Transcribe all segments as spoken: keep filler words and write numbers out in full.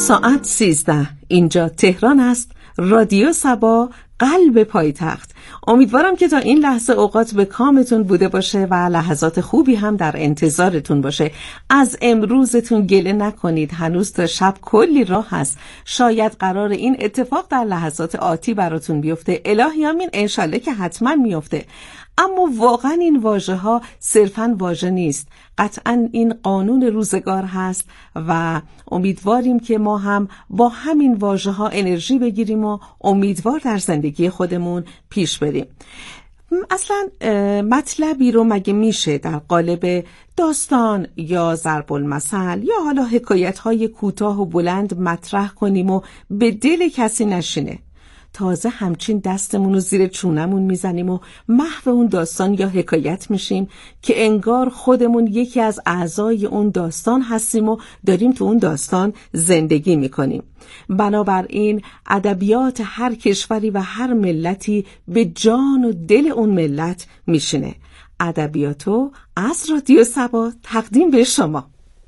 ساعت سیزده، اینجا تهران است. رادیو صبا، قلب پایتخت. امیدوارم که تا این لحظه اوقات به کامتون بوده باشه و لحظات خوبی هم در انتظارتون باشه. از امروزتون گله نکنید، هنوز تا شب کلی راه هست. شاید قرار این اتفاق در لحظات آتی براتون بیفته. الهی آمین، انشالله که حتما میفته. اما واقعا این واژه ها صرفاً واژه نیست، قطعاً این قانون روزگار هست و امیدواریم که ما هم با همین واژه ها انرژی بگیریم و امیدوار در زندگی خودمون پیش بریم. اصلا مطلبی رو مگه میشه در قالب داستان یا ضرب المثل یا حالا حکایت های کوتاه و بلند مطرح کنیم و به دل کسی نشینه؟ تازه همچین دستمون رو زیر چونمون میزنیم و محو اون داستان یا حکایت میشیم که انگار خودمون یکی از اعضای اون داستان هستیم و داریم تو اون داستان زندگی میکنیم. بنابراین ادبیات هر کشوری و هر ملتی به جان و دل اون ملت میشینه. ادبیاتو از رادیو صبا تقدیم به شما.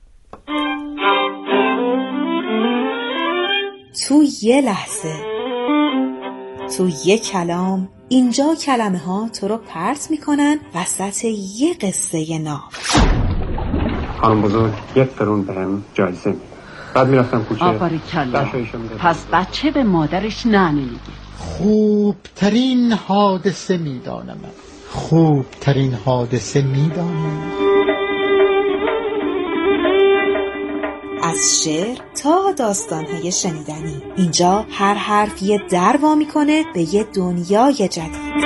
تو یه لحظه، تو یک کلام، اینجا کلمه ها تو رو پرت میکنن وسط یه قصه ناب. خانم بزرگ یک قرون بهم جایزه میده. بعد میرفتم کوچه. آفرین کلا. پس بچه به مادرش نه نمیگه. خوبترین حادثه میدانم. خوبترین حادثه میدانم. از شعر تا داستان‌های شنیدنی، اینجا هر حرف یه در وا میکنه به یه دنیای جدید.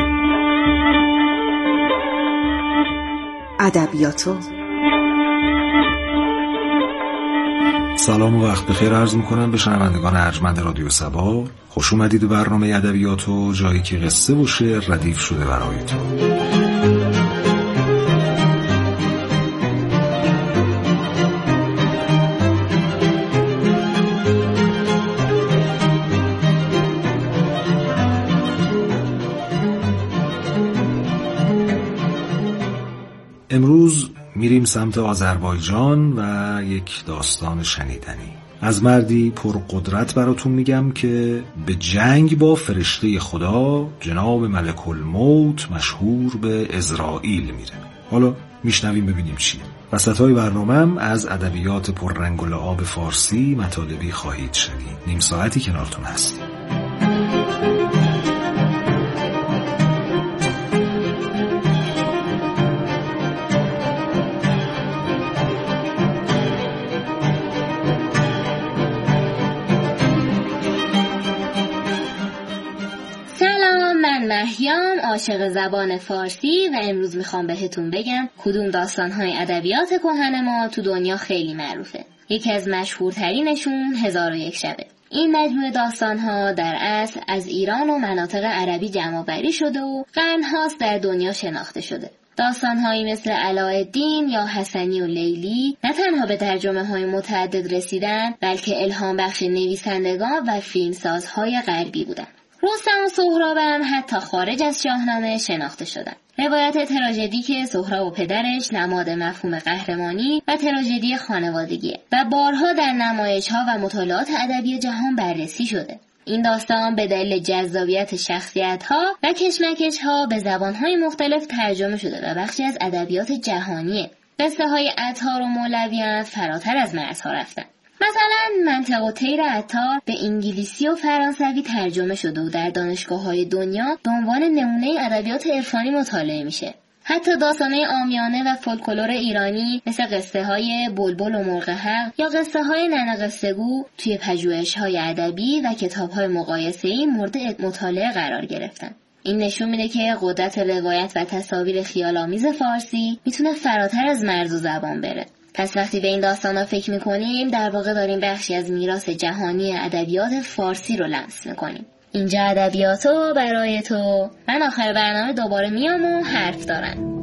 ادبیاتو. سلام و وقت بخیر عرض میکنم به شنوندگان ارجمند رادیو صبا. خوش اومدید به برنامه ادبیاتو، جایی که قصه و شعر ردیف شده برایتون. امروز میریم سمت آذربایجان و یک داستان شنیدنی از مردی پرقدرت براتون میگم که به جنگ با فرشته خدا جناب ملک الموت مشهور به عزرائیل میره. حالا میشنویم ببینیم چیه. وسطای برنامه‌ام از ادبیات پررنگ و لعاب فارسی مطالبی خواهید شنید. نیم ساعتی کنارتون هستیم. مهیام عاشق زبان فارسی و امروز میخوام بهتون بگم کدوم داستان‌های ادبیات کهن ما تو دنیا خیلی معروفه. یکی از مشهورترینشون هزار و یک شبه. این مجموعه داستان‌ها در اصل از ایران و مناطق عربی جمع‌آوری شده و قرن‌هاست در دنیا شناخته شده. داستان‌هایی مثل علاءالدین یا حسنی و لیلی نه تنها به ترجمه‌های متعدد رسیدن، بلکه الهام بخش نویسندگان و فیلمسازهای غربی بودن. رستم و سهراب هم حتی خارج از شاهنامه شناخته شدن. روایت تراژدی که سهراب و پدرش نماد مفهوم قهرمانی و تراژدی خانوادگیه و بارها در نمایش‌ها و مطالعات ادبی جهان بررسی شده. این داستان به دلیل جذابیت شخصیت‌ها و کشمکش‌ها به زبان‌های مختلف ترجمه شده و بخشی از ادبیات جهانیه. قصه‌های عطار و مولوی هم فراتر از مرزها رفتن. مثلا منطق و طیر عطار به انگلیسی و فرانسوی ترجمه شده و در دانشگاه‌های دنیا به عنوان نمونه ادبیات عرفانی مطالعه میشه. حتی داستان‌های عامیانه و فولکلور ایرانی مثل قصه‌های بلبل و مرغ حق یا قصه‌های ننه قصه‌گو توی پژوهش‌های ادبی و کتاب‌های مقایسه‌ای مورد مطالعه قرار گرفتن. این نشون میده که قدرت روایت و تصاویر خیال‌آمیز فارسی میتونه فراتر از مرز و زبان بره. پس وقتی به این داستانا فکر میکنیم در واقع داریم بخشی از میراث جهانی ادبیات فارسی رو لمس میکنیم. اینجا ادبیاتو برای تو. من آخر برنامه دوباره میام و حرف دارم.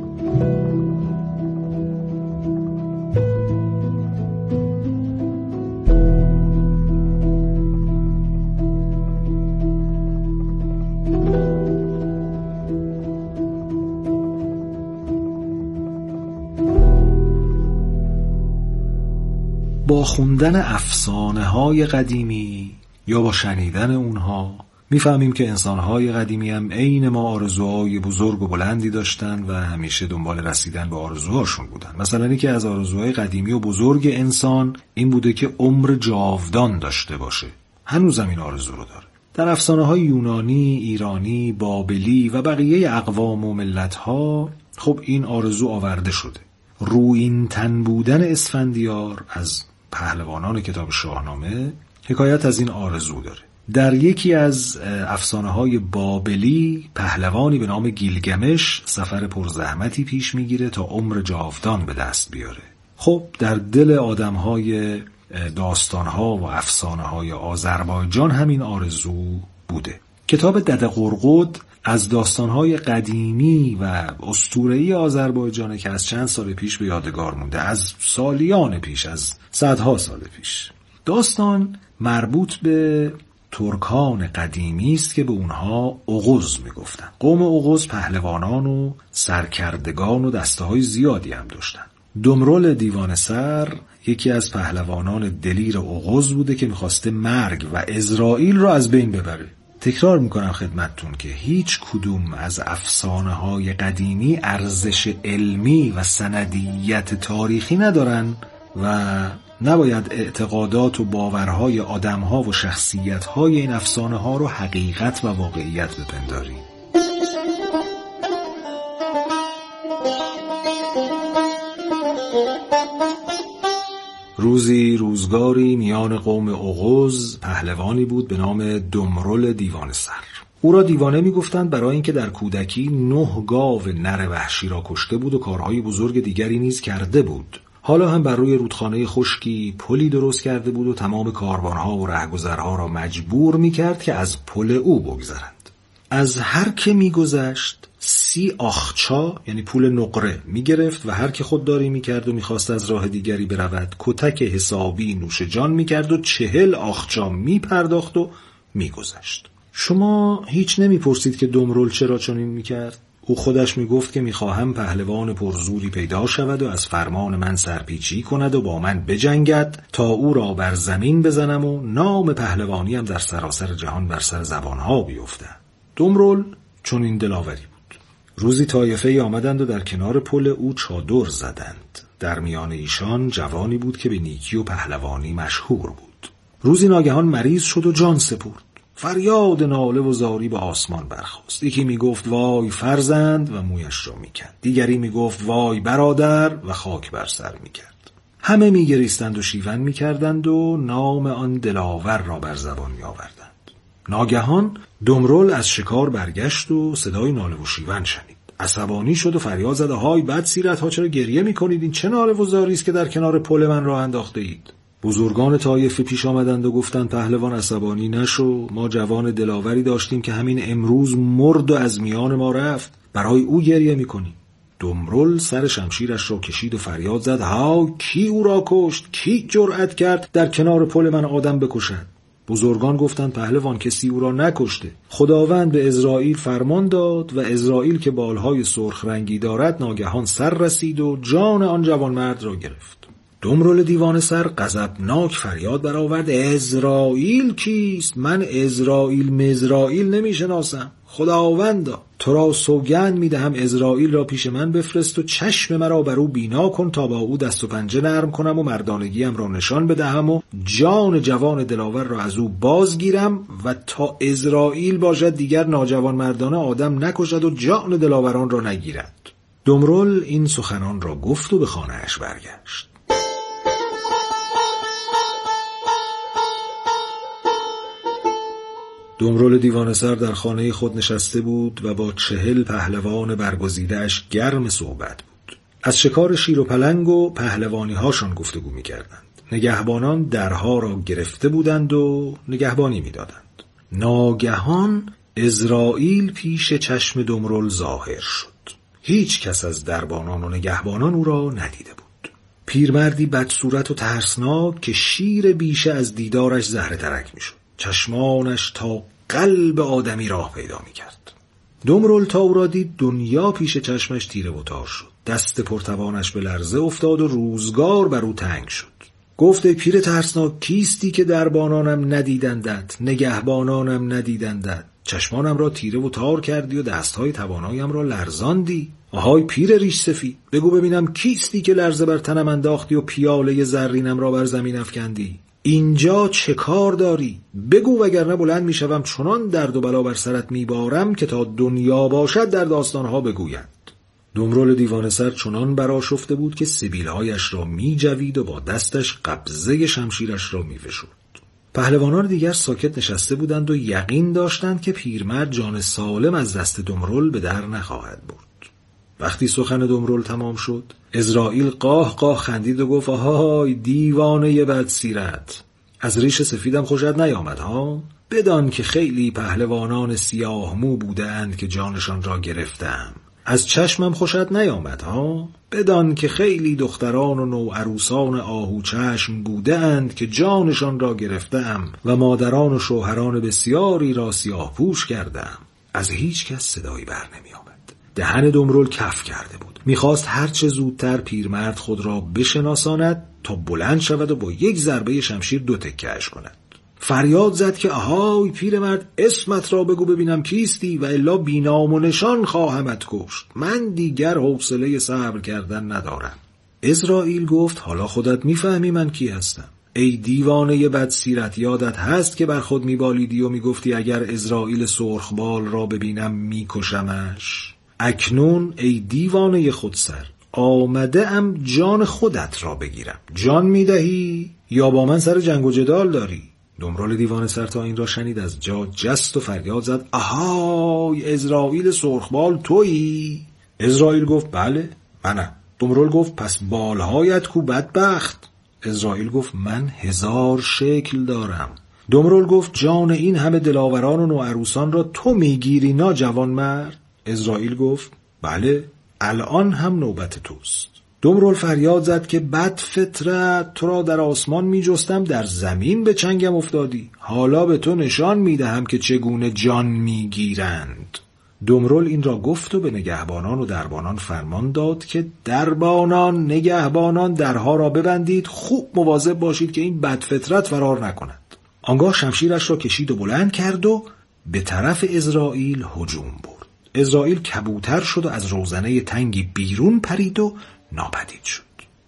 با خوندن افسانه های قدیمی یا با شنیدن اونها میفهمیم که انسانهای قدیمی هم عین ما آرزوهای بزرگ و بلندی داشتن و همیشه دنبال رسیدن به آرزوهاشون بودن. مثلا اینکه از آرزوهای قدیمی و بزرگ انسان این بوده که عمر جاودان داشته باشه. هنوزم این آرزو رو داره. در افسانه‌های یونانی، ایرانی، بابلی و بقیه اقوام و ملت‌ها خب این آرزو آورده شده. رویین تن بودن اسفندیار از پهلوانان کتاب شاهنامه حکایت از این آرزو داره. در یکی از افسانه‌های بابلی پهلوانی به نام گیلگمش سفر پرزحمتی پیش میگیره تا عمر جاودان به دست بیاره. خب در دل آدم‌های داستان‌ها و افسانه‌های آذربایجان همین آرزو بوده. کتاب دده قرقد از داستان‌های قدیمی و اسطوره‌ای آذربایجانه که از چند سال پیش به یادگار مونده، از سالیان پیش، از صدها سال پیش. داستان مربوط به ترکان قدیمی است که به اونها اوغوز میگفتن. قوم اوغوز پهلوانان و سرکردگان و دسته‌های زیادی هم داشتن. دمرل دیوانه سر یکی از پهلوانان دلیر اوغوز بوده که میخواسته مرگ و عزرائیل رو از بین ببره. تکرار میکنم خدمتتون که هیچ کدوم از افسانه های قدیمی ارزش علمی و سندیت تاریخی ندارن و نباید اعتقادات و باورهای آدمها و شخصیتهای این افسانه ها رو حقیقت و واقعیت بپنداریم. روزی روزگاری میان قوم اوغوز پهلوانی بود به نام دمرل دیوانه سر. او را دیوانه میگفتند برای اینکه در کودکی نه گاو نر وحشی را کشته بود و کارهای بزرگ دیگری نیز کرده بود. حالا هم بر روی رودخانه خشکی پلی درست کرده بود و تمام کاروانها و رهگذرها را مجبور میکرد که از پل او بگذرند. از هر که میگذشت سی آخچا یعنی پول نقره میگرفت و هر که خودداری میکرد و میخواست از راه دیگری برود کتک حسابی نوش جان میکرد و چهل آخچا میپرداخت و میگذشت. شما هیچ نمیپرسید که دمرل چرا چنین میکرد؟ او خودش میگفت که میخواهم پهلوان پرزوری پیدا شود و از فرمان من سرپیچی کند و با من بجنگد تا او را بر زمین بزنم و نام پهلوانیم در سراسر جهان بر سر زبانها بیفتد. دمرل چون این دلاوری بود. روزی طایفه‌ای آمدند و در کنار پل او چادر زدند. در میان ایشان جوانی بود که به نیکی و پهلوانی مشهور بود. روزی ناگهان مریض شد و جان سپرد. فریاد ناله و زاری به آسمان برخاست. یکی می گفت وای فرزند و مویش را می کند. دیگری می گفت وای برادر و خاک بر سر می کرد. همه می گریستند و شیون می کردند و نام آن دلاور را بر زبان می آوردند. ناگهان دمرل از شکار برگشت و صدای ناله و شیون شنید. عصبانی شد و فریاد زد های بد سیرت ها چرا گریه می کنید؟ این چه ناله و زاری است که در کنار پل من راه انداخته اید؟ بزرگان طایفه پیش آمدند و گفتند پهلوان عصبانی نشو، ما جوان دلاوری داشتیم که همین امروز مرد و از میان ما رفت، برای او گریه میکنیم. دمرل سر شمشیرش را کشید و فریاد زد ها کی او را کشت؟ کی جرأت کرد در کنار پل من آدم بکشد؟ بزرگان گفتند پهلوان کسی او را نکشته، خداوند به عزرائیل فرمان داد و عزرائیل که بالهای سرخ رنگی دارد ناگهان سر رسید و جان آن جوانمرد را گرفت. دمرل دیوانه سر غضبناک فریاد برآورد عزرائیل کیست؟ من عزرائیل مزرائیل نمیشناسم. خداوندا تو را سوگند میدهم عزرائیل را پیش من بفرست و چشم مرا بر او بینا کن تا با او دست و پنجه نرم کنم و مردانگیم را نشان بدهم و جان جوان دلاور را از او بازگیرم و تا عزرائیل باشد دیگر ناجوان مردانه آدم نکشد و جان دلاوران را نگیرد. دمرل این سخنان را گفت و به خانه‌اش برگشت. دمرل دیوانه سر در خانه خود نشسته بود و با چهل پهلوان برگزیده‌اش گرم صحبت بود. از شکار شیر و پلنگ و پهلوانی هاشان گفتگو می کردند. نگهبانان درها را گرفته بودند و نگهبانی می دادند. ناگهان عزرائیل پیش چشم دمرل ظاهر شد. هیچ کس از دربانان و نگهبانان او را ندیده بود. پیرمردی بدصورت و ترسناک که شیر بیشه از دیدارش زهره ترک می شد. چشمانش تا قلب آدمی راه پیدا می کرد. دمرل تا او را دید دنیا پیش چشمش تیره و تار شد. دست پرتوانش به لرزه افتاد و روزگار بر او تنگ شد. گفت ای پیر ترسناک، کیستی که دربانانم ندیدندت، نگهبانانم ندیدندت، چشمانم را تیره و تار کردی و دستهای توانایم را لرزاندی؟ آهای پیر ریش سفید، بگو ببینم کیستی که لرزه بر تنم انداختی و پیاله زرینم را بر زمین افکندی؟ اینجا چه کار داری؟ بگو وگرنه بلند میشوم چنان درد و بلا بر سرت میبارم که تا دنیا باشد در داستانها بگوید. دمرل دیوانه سر چنان برآشفته بود که سبیلهایش را میجوید و با دستش قبضه شمشیرش را میفشرد. پهلوانان دیگر ساکت نشسته بودند و یقین داشتند که پیرمرد جان سالم از دست دمرل به در نخواهد برد. وقتی سخن دمرل تمام شد، عزرائیل قاه قاه خندید و گفت آهای دیوانه بدسیرت، از ریش سفیدم خوشت نیامد ها؟ بدان که خیلی پهلوانان سیاه مو بودند که جانشان را گرفتم. از چشمم خوشت نیامد ها؟ بدان که خیلی دختران و نوعروسان آهو چشم بودند که جانشان را گرفتم و مادران و شوهران بسیاری را سیاه پوش کردم. از هیچ کس صدایی بر نمی آمد. دهن دمرل کف کرده بود. میخواست هرچه زودتر پیرمرد خود را بشناساند تا بلند شود و با یک ضربه شمشیر دو تکه‌اش کند. فریاد زد که آهای پیرمرد، اسمت را بگو ببینم کیستی و الا بینام و نشان خواهمت کشت. من دیگر حوصله صبر کردن ندارم. عزرائیل گفت حالا خودت میفهمی من کی هستم. ای دیوانه بدسیرت، یادت هست که بر خود میبالیدی و میگفتی اگر عزرائیل سرخبال را ببینم میکشمش؟ اکنون ای دیوانه خودسر، آمده ام جان خودت را بگیرم. جان میدهی یا با من سر جنگ و جدال داری؟ دمرل دیوانه سر تا این را شنید از جا جست و فریاد زد آهای عزرائیل سرخبال تویی؟ عزرائیل گفت بله منم. دمرل گفت پس بالهایت کو بدبخت؟ عزرائیل گفت من هزار شکل دارم. دمرل گفت جان این همه دلاوران و نوعروسان را تو میگیری نا جوان مرد؟ عزرائیل گفت بله الان هم نوبت توست. دمرل فریاد زد که بد فطرت، تو را در آسمان می جستم در زمین به چنگم افتادی. حالا به تو نشان می دهم که چگونه جان می گیرند. دمرل این را گفت و به نگهبانان و دربانان فرمان داد که دربانان، نگهبانان درها را ببندید، خوب مواظب باشید که این بد فطرت فرار نکند. آنگاه شمشیرش را کشید و بلند کرد و به طرف عزرائیل هجوم برد. عزرائیل کبوتر شد و از روزنه تنگی بیرون پرید و ناپدید شد.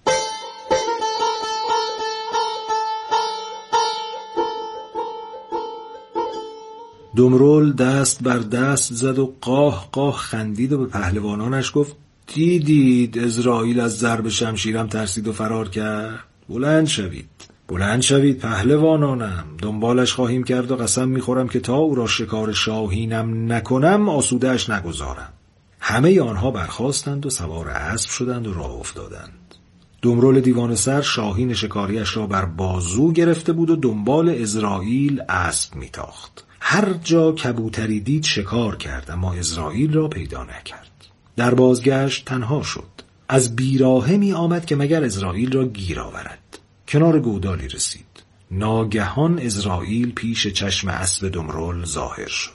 دمرل دست بر دست زد و قاه قاه خندید و به پهلوانانش گفت دیدید عزرائیل از ضرب شمشیرم ترسید و فرار کرد. بلند شوید، بلند شوید پهلوانانم، دنبالش خواهیم کرد و قسم میخورم که تا او را شکار شاهینم نکنم آسودهش نگذارم. همه آنها برخاستند و سوار اسب شدند و راه افتادند. دمرل دیوانه سر شاهین شکاریش را بر بازو گرفته بود و دنبال عزرائیل اسب میتاخت. هر جا کبوتری دید شکار کرد اما عزرائیل را پیدا نکرد. در بازگشت تنها شد. از بیراهه می آمد که مگر عزرائیل را گیر آورد. کنار گودالی رسید. ناگهان عزرائیل پیش چشم اسب دمرل ظاهر شد.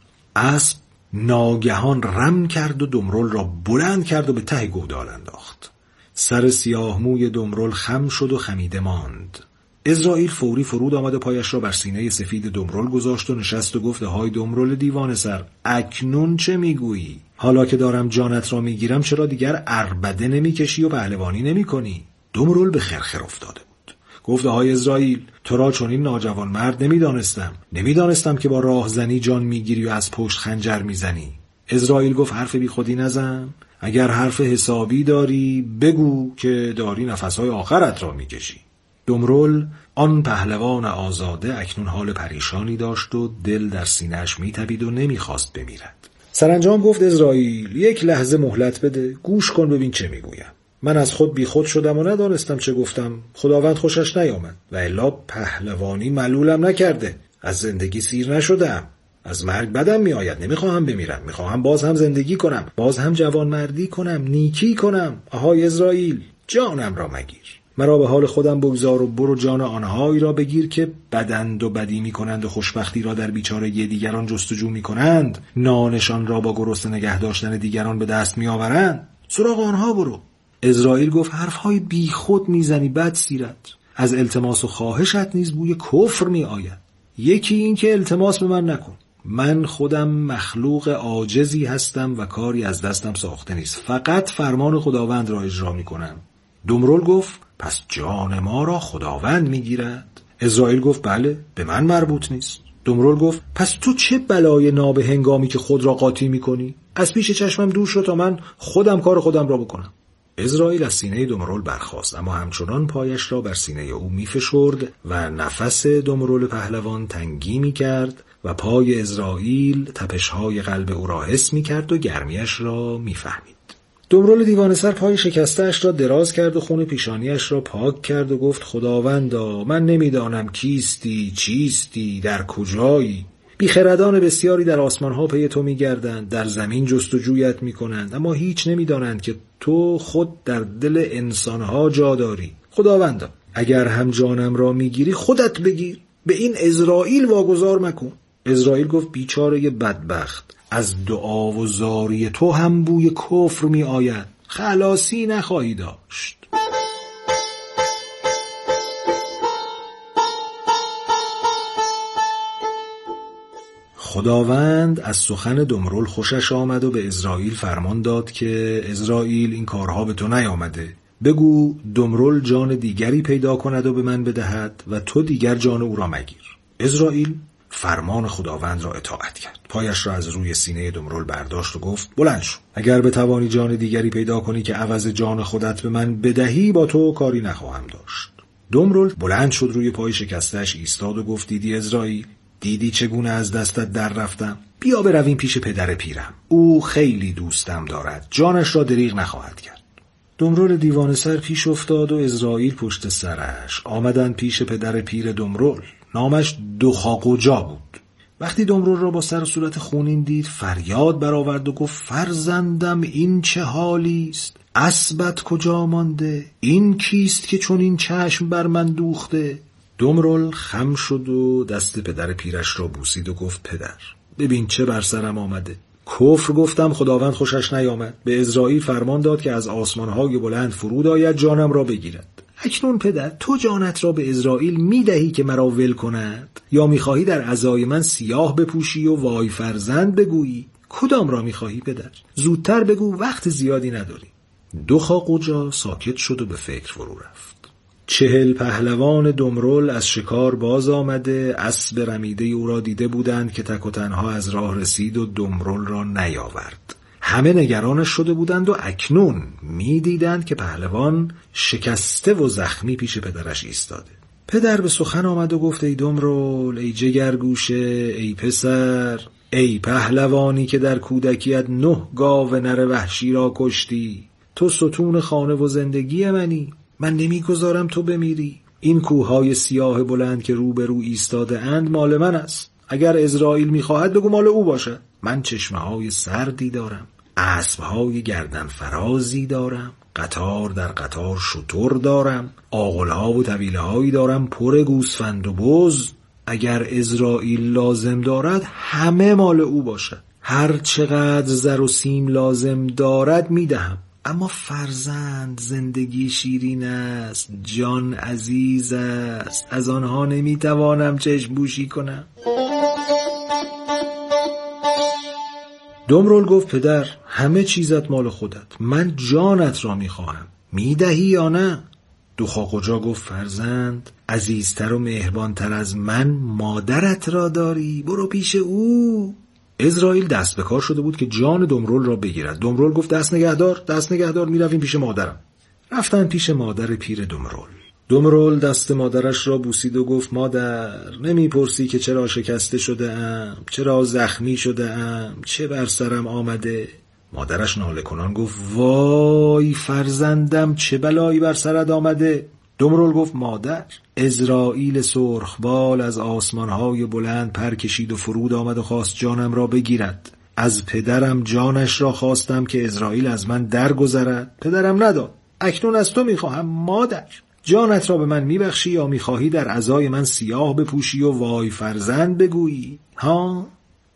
اسب ناگهان رم کرد و دمرل را بلند کرد و به ته گودال انداخت. سر سیاه موی دمرل خم شد و خمیده ماند. عزرائیل فوری فرود آمد و پایش را بر سینه سفید دمرل گذاشت و نشست و گفت های دمرل دیوانه سر، اکنون چه میگویی؟ حالا که دارم جانت را میگیرم چرا دیگر عربده نمیکشی و پهلوانی نمیکنی؟ دمرل به خرخر افتاده بود. گفت های عزرائیل، تو را چون این ناجوان مرد نمیدانستم. نمیدانستم که با راهزنی جان میگیری و از پشت خنجر میزنی. عزرائیل گفت حرف بی خودی نزن. اگر حرف حسابی داری بگو که داری نفسهای آخرت را میکشی. دمرل آن پهلوان آزاده اکنون حال پریشانی داشت و دل در سینه‌اش میتپید و نمیخواست بمیرد. سرانجام گفت عزرائیل یک لحظه مهلت بده، گوش کن ببین چه میگویم. من از خود بی خود شدم و ندانستم چه گفتم. خداوند خوشش نیامد و الا پهلوانی ملولم نکرده. از زندگی سیر نشدم. از مرگ بدم میآید. نمیخواهم بمیرم. میخواهم باز هم زندگی کنم. باز هم جوانمردی کنم. نیکی کنم. آهای عزرائیل، جانم را مگیر. مرا به حال خودم بگذار و برو جان آنهایی را بگیر که بدند و بدی می کنند و خوشبختی را در بیچاره دیگران جستجو می کنند، نانشان را با گرسنه نگه داشتن دیگران به دست می آورند. سراغ آنها برو. عزرائیل گفت حرفهای بی خود می زنی بدسیرت. از التماس و خواهشت نیز بوی کفر می آید. یکی این که التماس به من نکن، من خودم مخلوق عاجزی هستم و کاری از دستم ساخته نیست، فقط فرمان خداوند را اجرا می کنم. دمرل گفت پس جان ما را خداوند می گیرد؟ عزرائیل گفت بله، به من مربوط نیست. دمرل گفت پس تو چه بلای نابه هنگامی که خود را قاطی می کنی؟ از پیش چشمم دور شو تا من خودم کار خودم را بکنم. عزرائیل از سینه دمرل برخاست، اما همچنان پایش را بر سینه او می فشرد و نفس دمرل پهلوان تنگی می کرد و پای عزرائیل تپش‌های قلب او را حس می کرد و گرمیش را می فهمید. دمرل دیوانه سر پای شکسته‌اش را دراز کرد و خون پیشانیش را پاک کرد و گفت خداوندا، من نمیدانم کیستی، چیستی، در کجایی. بیخردان بسیاری در آسمان‌ها پی تو می‌گردند، در زمین جستجویت می‌کنند، اما هیچ نمی‌دانند که تو خود در دل انسان‌ها جا داری. خداوندا، اگر هم جانم را می‌گیری خودت بگیر، به این عزرائیل واگذار مکن. عزرائیل گفت بیچاره بدبخت، از دعا و زاری تو هم بوی کفر می آید، خلاصی نخواهی داشت. خداوند از سخن دمرل خوشش آمد و به عزرائیل فرمان داد که عزرائیل این کارها به تو نیامده، بگو دمرل جان دیگری پیدا کند و به من بدهد و تو دیگر جان او را مگیر. عزرائیل فرمان خداوند را اطاعت کرد، پایش را از روی سینه دمرل برداشت و گفت بلند شو، اگر به توانی جان دیگری پیدا کنی که عوض جان خودت به من بدهی با تو کاری نخواهم داشت. دمرل بلند شد، روی پای شکستش ایستاد و گفت دیدی عزرائیل، دیدی چگونه از دستت در رفتم؟ بیا برویم پیش پدر پیرم، او خیلی دوستم دارد، جانش را دریغ نخواهد کرد. دمرل دیوانه سر پیش افتاد و عزرائیل پشت سرش. آمدند پیش پدر پیر دمرل، نامش دخاقوجا بود. وقتی دمرل را با سر و صورت خونین دید فریاد برآورد و گفت فرزندم این چه حالی است؟ اسبت کجا مانده؟ این کیست که چون این چشم بر من دوخته؟ دمرل خم شد و دست پدر پیرش را بوسید و گفت پدر، ببین چه بر سرم آمده. کفر گفتم، خداوند خوشش نیامد، به عزرائیل فرمان داد که از آسمانهای بلند فرود آید جانم را بگیرد. اکنون پدر، تو جانت را به عزرائیل میدهی که مرا ول کند، یا میخواهی در عزای من سیاه بپوشی و وای فرزند بگویی؟ کدام را میخواهی پدر؟ زودتر بگو، وقت زیادی نداری. دخاقوجا ساکت شد و به فکر فرو رفت. چهل پهلوان دمرل از شکار باز آمده اسب رمیده او را دیده بودند که تک و تنها از راه رسید و دمرل را نیاورد. همه نگرانش شده بودند و اکنون می دیدند که پهلوان شکسته و زخمی پیش پدرش ایستاده. پدر به سخن آمد و گفت ای دمرل، ای جگرگوشه، ای پسر، ای پهلوانی که در کودکیت نه گاو نر وحشی را کشتی، تو ستون خانه و زندگی منی، من نمیگذارم تو بمیری. این کوههای سیاه بلند که روبرو ایستاده اند مال من است، اگر عزرائیل میخواهد بگو مال او باشد. من چشمه های سردی دارم، اسب های گردن فرازی دارم، قطار در قطار شتر دارم، آغل ها و طویله هایی دارم پر گوسفند و بز. اگر عزرائیل لازم دارد همه مال او باشد، هر چقدر زر و سیم لازم دارد میدهم. اما فرزند زندگی شیرین است، جان عزیز است، از آنها نمیتوانم چشم پوشی کنم. دمرل گفت پدر، همه چیزت مال خودت، من جانت را میخواهم، میدهی یا نه؟ دخاقوجا گفت فرزند، عزیزتر و مهربانتر از من مادرت را داری، برو پیش او. عزرائیل دست به کار شده بود که جان دمرل را بگیرد. دمرل گفت دست نگهدار، دست نگهدار، میرویم پیش مادرم. رفتن پیش مادر پیر دمرل. دمرل دست مادرش را بوسید و گفت مادر، نمیپرسی که چرا شکسته شده ام، چرا زخمی شده ام، چه بر سرم آمده؟ مادرش ناله کنان گفت وای فرزندم، چه بلایی بر سرت آمده؟ دمرل گفت مادر، عزرائیل سرخبال از آسمانهای بلند پر کشید و فرود آمد و خواست جانم را بگیرد. از پدرم جانش را خواستم که عزرائیل از من درگذرد، پدرم نداد. اکنون از تو میخواهم مادر، جانت را به من میبخشی یا میخواهی در عزای من سیاه بپوشی و وای فرزند بگویی؟ ها؟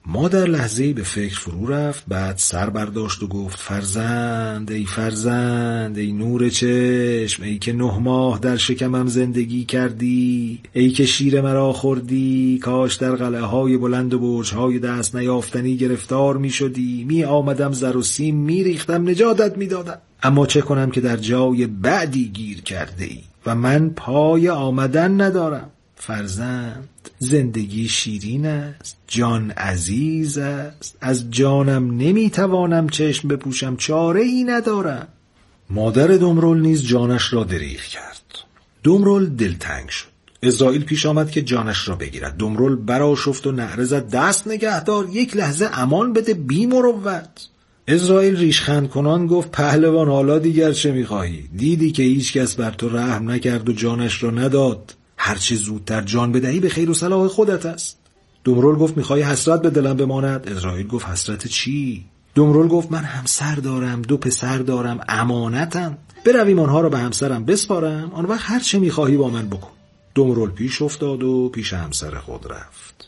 مادر لحظه‌ای به فکر فرو رفت، بعد سر برداشت و گفت فرزند ای فرزند، ای نور چشم، ای که نه ماه در شکمم زندگی کردی، ای که شیر مرا خوردی، کاش در قلعه های بلند و برج های دست نیافتنی گرفتار می شدی، می آمدم زر و سیم می ریختم نجاتت می دادم. اما چه کنم که در جای بعدی گیر کرده ای و من پای آمدن ندارم. فرزند، زندگی شیرین است، جان عزیز است، از جانم نمیتوانم چشم بپوشم، چاره ای ندارم. مادر دمرل نیز جانش را دریغ کرد. دمرل دلتنگ شد. عزرائیل پیش آمد که جانش را بگیرد. دمرل برآشفت و نعره زد دست نگهدار، یک لحظه امان بده بی مروت. عزرائیل ریشخند کنان گفت پهلوان، حالا دیگر چه میخواهی؟ دیدی که هیچ کس بر تو رحم نکرد و جانش را نداد. هرچه زودتر جان بدهی به خیر و صلاح خودت است. دمرل گفت میخوای حسرت به دلم بماند؟ عزرائیل گفت حسرت چی؟ دمرل گفت من همسر دارم، دو پسر دارم، امانتم، برویم آنها را به همسرم بسپارم، آن وقت هر چه میخواهی با من بکن. دمرل پیش افتاد و پیش همسر خود رفت.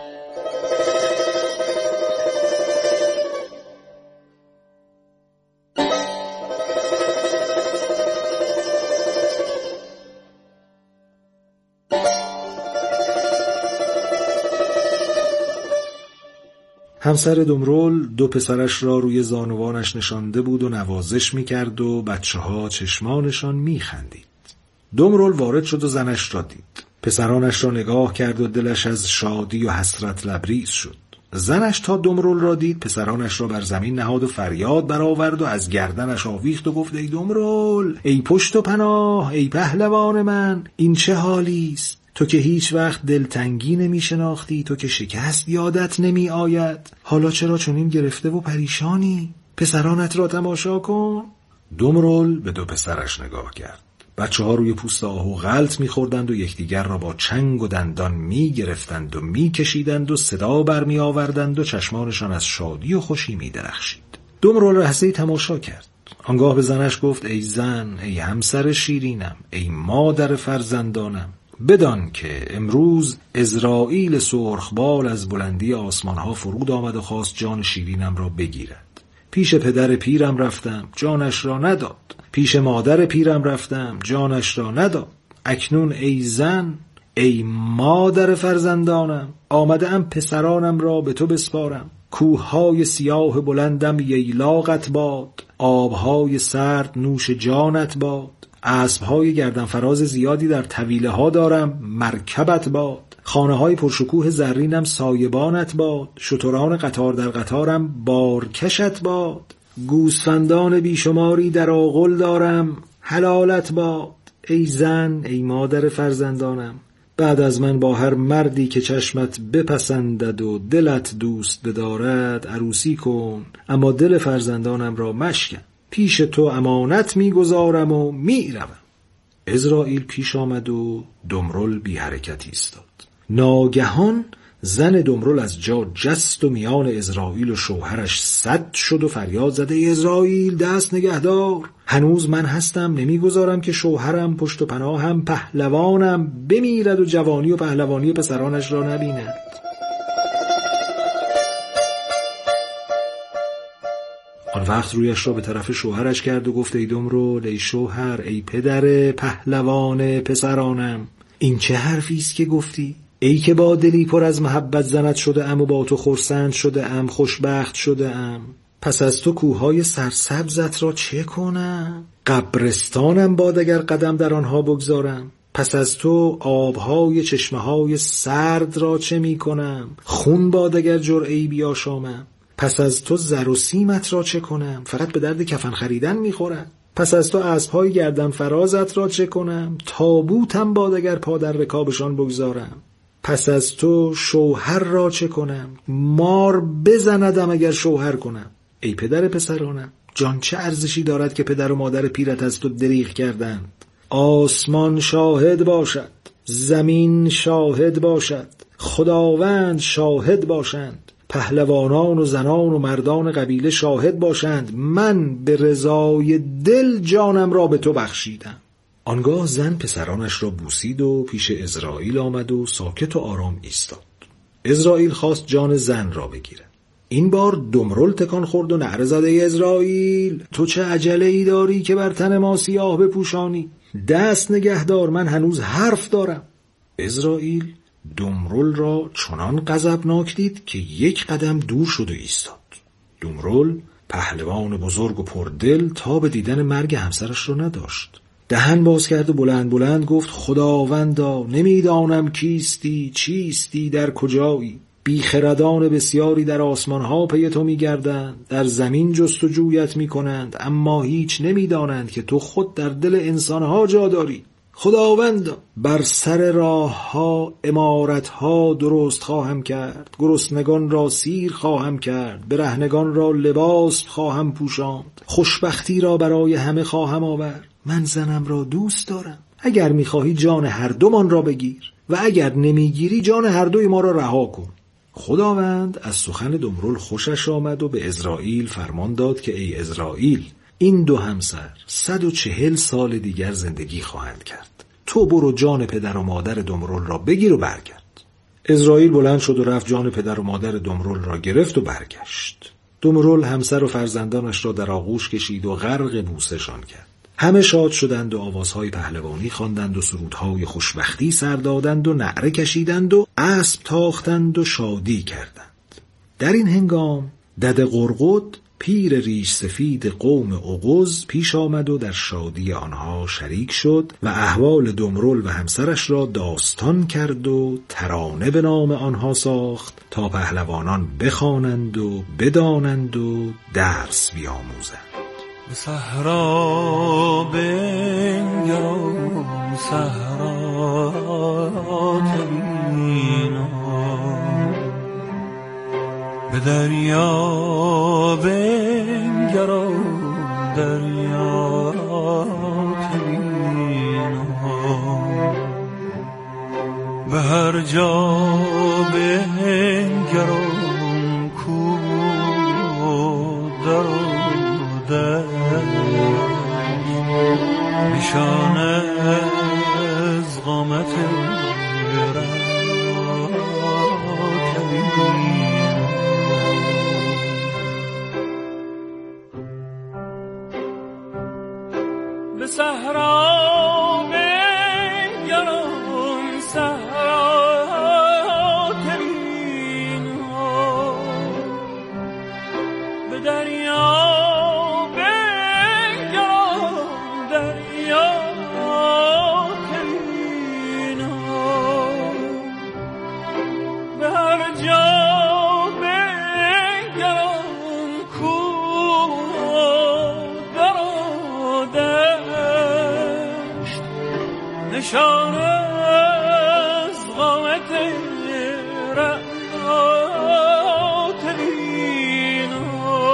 همسر دمرل دو پسرش را روی زانوانش نشانده بود و نوازش می‌کرد و بچه‌ها چشمانشان می‌خندید. دمرل وارد شد و زنش را دید. پسرانش را نگاه کرد و دلش از شادی و حسرت لبریز شد. زنش تا دمرل را دید پسرانش را بر زمین نهاد و فریاد برآورد و از گردنش آویخت و گفت ای دمرل، ای پشت و پناه، ای پهلوان من، این چه حالی است؟ تو که هیچ وقت دلتنگی نمی شناختی، تو که شکست یادت نمی آید، حالا چرا چنین گرفته و پریشانی؟ پسرانت را تماشا کن. دمرل به دو پسرش نگاه کرد. بچه ها روی پوست آهو غلط می خوردند و یکدیگر را با چنگ و دندان می گرفتند و می کشیدند و صدا برمی آوردند و چشمانشان از شادی و خوشی می درخشید. دمرل لحظه‌ای تماشا کرد. آنگاه به زنش گفت ای زن، ای همسر شیرینم، ای مادر فرزندانم، بدان که امروز عزرائیل سرخبال از بلندی آسمانها فرود آمد و خواست جان شیرینم را بگیرد. پیش پدر پیرم رفتم، جانش را نداد. پیش مادر پیرم رفتم، جانش را نداد. اکنون ای زن، ای مادر فرزندانم، آمده ام پسرانم را به تو بسپارم. کوههای سیاه بلندم ییلاقت باد، آبهای سرد نوش جانت باد. اسبهای گردن فراز زیادی در طویله ها دارم، مرکبت باد. خانه های پرشکوه زرینم سایبانت باد. شتران قطار در قطارم بارکشت باد. گوسفندان بیشماری در آغل دارم، حلالت باد. ای زن، ای مادر فرزندانم، بعد از من با هر مردی که چشمت بپسندد و دلت دوست بدارد عروسی کن، اما دل فرزندانم را مشکن. پیش تو امانت میگذارم و میروم. عزرائیل پیش آمد و دمرل بی حرکت ایستاد. ناگهان زن دمرل از جا جست و میان عزرائیل و شوهرش سد شد و فریاد زده ای عزرائیل، دست نگهدار، هنوز من هستم، نمیگذارم که شوهرم، پشت و پناهم، پهلوانم بمیرد و جوانی و پهلوانی پسرانش را نبیند. آن وقت رویش را به طرف شوهرش کرد و گفت ای دمرل، ای شوهر، ای پدر پهلوان پسرانم، این چه حرفی است که گفتی؟ ای که با دلی پر از محبت زنت شده ام و با تو خرسند شده ام، خوشبخت شده ام. پس از تو کوههای سرسبزت را چه کنم؟ قبرستانم باد اگر قدم در آنها بگذارم. پس از تو آبهای چشمه‌های سرد را چه می کنم؟ خون باد اگر جرعه‌ای بیاشامم. پس از تو زر و سیمت را چه کنم؟ فقط به درد کفن خریدن میخورد. پس از تو اسبهای گردن فرازت را چه کنم؟ تابوتم باد اگر پا در رکابشان بگذارم. پس از تو شوهر را چه کنم؟ مار بزندم اگر شوهر کنم. ای پدر پسرانم، جان چه ارزشی دارد که پدر و مادر پیرت از تو دریغ کردند؟ آسمان شاهد باشد، زمین شاهد باشد، خداوند شاهد باشند، پهلوانان و زنان و مردان قبیله شاهد باشند، من به رضای دل جانم را به تو بخشیدم. آنگاه زن پسرانش را بوسید و پیش عزرائیل آمد و ساکت و آرام ایستاد. اسرائیل خواست جان زن را بگیره. این بار دمرل تکان خورد و نعره زد: ای اسرائیل، تو چه عجله ای داری که بر تن ما سیاه بپوشانی؟ دست نگهدار، من هنوز حرف دارم. اسرائیل دمرل را چنان غضبناک دید که یک قدم دور شد و ایستاد. دمرل پهلوان بزرگ و پردل تا به دیدن مرگ همسرش را نداشت. دهن باز کرد و بلند بلند گفت: خداوندا، نمیدانم کیستی، چیستی، در کجایی؟ بیخردان بسیاری در آسمانها پی تو میگردند، در زمین جستجویت میکنند، اما هیچ نمیدانند که تو خود در دل انسانها جا داری. خداوندا، بر سر راه ها امارت ها درست خواهم کرد، گرسنگان را سیر خواهم کرد، برهنگان را لباس خواهم پوشاند، خوشبختی را برای همه خواهم آورد. من زنم را دوست دارم. اگر میخواهی جان هر دومان را بگیر و اگر نمیگیری جان هر دوی ما را رها کن. خداوند از سخن دمرل خوشش آمد و به اسرائیل فرمان داد که ای اسرائیل، این دو همسر صد و چهل سال دیگر زندگی خواهند کرد. تو برو جان پدر و مادر دمرل را بگیر و برگرد. اسرائیل بلند شد و رفت جان پدر و مادر دمرل را گرفت و برگشت. دمرل همسر و فرزندانش را در آغوش کشید و غرق بوسه‌شان کرد. همه شاد شدند و آوازهای پهلوانی خواندند و سرودهای خوشبختی سر دادند و نعره کشیدند و اسب تاختند و شادی کردند. در این هنگام دد قرقد پیر ریش سفید قوم اوغوز پیش آمد و در شادی آنها شریک شد و احوال دمرل و همسرش را داستان کرد و ترانه به نام آنها ساخت تا پهلوانان بخوانند و بدانند و درس بیاموزند. به صحرا بنگرم، صحرا تبینم، به دریا بنگرم، دریا تبینم، به هر جا بنگرم کو در نشان از قامت را کبیر. به صحرا بنگرم، صحرا تبینم، به دریا نشان از قامت رعات بینم.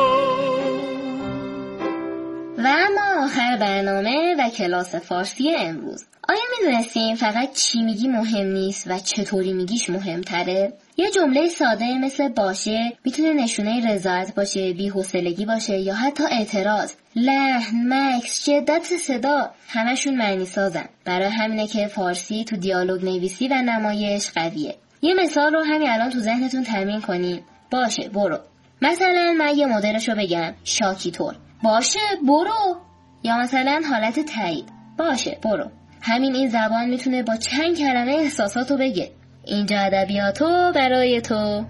و اما آخر برنامه و کلاس فارسی امروز. آیا میدونستیم فقط چی میگی مهم نیست و چطوری میگیش مهمتره؟ یه جمله ساده مثل باشه میتونه نشونه رضایت باشه، بی‌حوصلگی باشه یا حتی اعتراض. لحن، مکث، شدت صدا همشون معنی سازن. برای همینه که فارسی تو دیالوگ نویسی و نمایش قویه. یه مثال رو همین الان تو ذهنتون تمرین کنین. باشه برو. مثلا من یه مدلشو بگم شاکی طور. باشه برو. یا مثلا حالت تایید. باشه برو. همین این زبان میتونه با چند کلمه احساساتو بگه. اینجا ادبیاتو برای تو.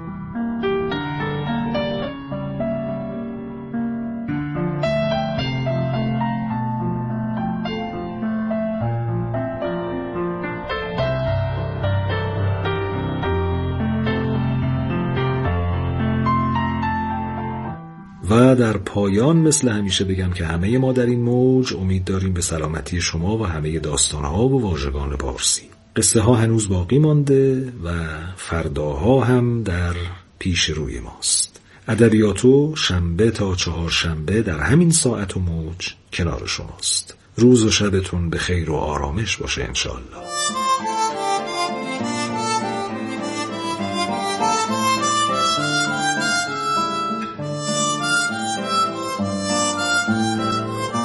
و در پایان مثل همیشه بگم که همه ما در این موج امید داریم به سلامتی شما و همه داستانها و واژگان پارسی. قصه ها هنوز باقی مانده و فرداها هم در پیش روی ماست. ادبیاتو شنبه تا چهار شنبه در همین ساعت و موج کنار شماست. روز و شبتون به خیر و آرامش باشه انشالله.